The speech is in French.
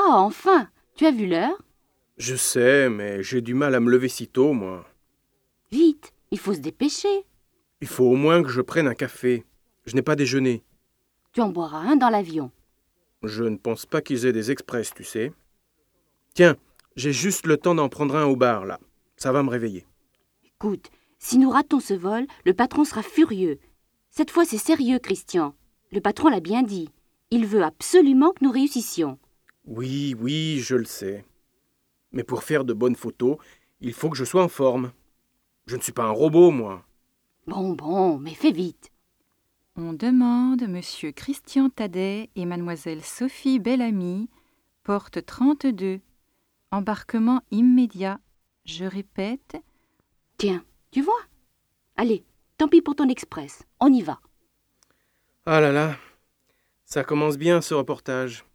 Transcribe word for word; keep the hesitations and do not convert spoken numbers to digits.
Ah, enfin! Tu as vu l'heure? Je sais, mais j'ai du mal à me lever si tôt, moi. Vite, il faut se dépêcher. Il faut au moins que je prenne un café. Je n'ai pas déjeuné. Tu en boiras un dans l'avion. Je ne pense pas qu'ils aient des express, tu sais. Tiens, j'ai juste le temps d'en prendre un au bar, là. Ça va me réveiller. Écoute, si nous ratons ce vol, le patron sera furieux. Cette fois, c'est sérieux, Christian. Le patron l'a bien dit. Il veut absolument que nous réussissions. Oui, oui, je le sais. Mais pour faire de bonnes photos, il faut que je sois en forme. Je ne suis pas un robot, moi. Bon, bon, mais fais vite. On demande Monsieur Christian Tadet et Mademoiselle Sophie Bellamy, porte trente-deux. Embarquement immédiat. Je répète. Tiens, tu vois? Allez, tant pis pour ton express. On y va. Ah là là, ça commence bien ce reportage.